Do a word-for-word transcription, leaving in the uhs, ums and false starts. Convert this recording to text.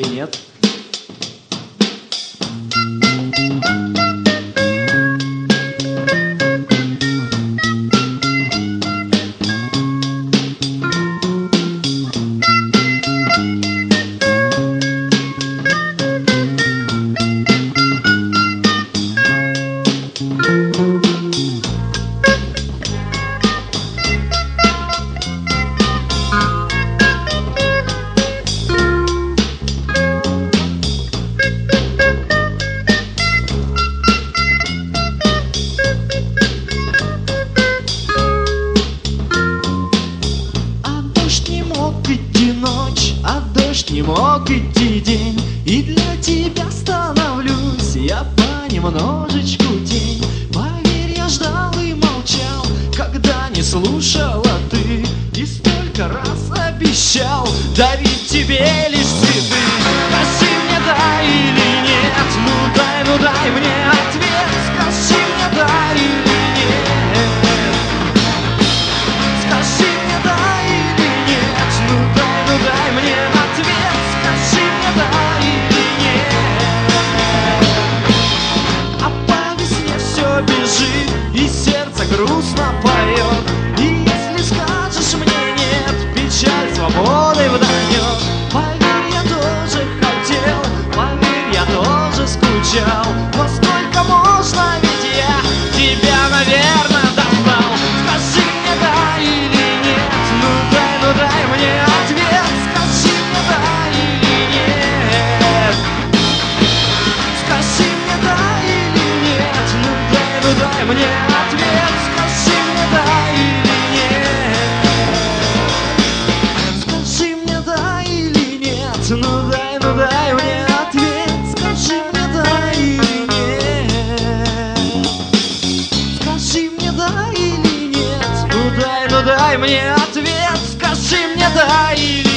или нет? Ночь, а дождь не мог идти день, и для тебя становлюсь я понемножечку тень. Поверь, я ждал и молчал, когда не слушала ты, и столько раз обещал дарить тебе лишь цветы. Скажи мне да или нет, ну дай, ну дай мне ответ. Скажи мне да или нет, скажи мне да или нет, ну дай, ну дай мне ответ, скажи мне да или нет. А по весне все бежит, и сердце грустно поет, и если скажешь мне нет, печаль свободой вдохнет. Поверь, я тоже хотел, поверь, я тоже скучал, но сколько можно, ведь я тебя, наверное, достал. Скажи мне да или нет, ну дай, ну дай мне ответ. Скажи мне да или нет, скажи мне да или нет, ну дай, ну дай мне ответ. Скажи мне да или нет, скажи мне да или нет, ну дай, ну дай мне ответ. Скажи мне да или нет, скажи мне да или нет, ну дай, ну дай мне ответ. Скажи мне да или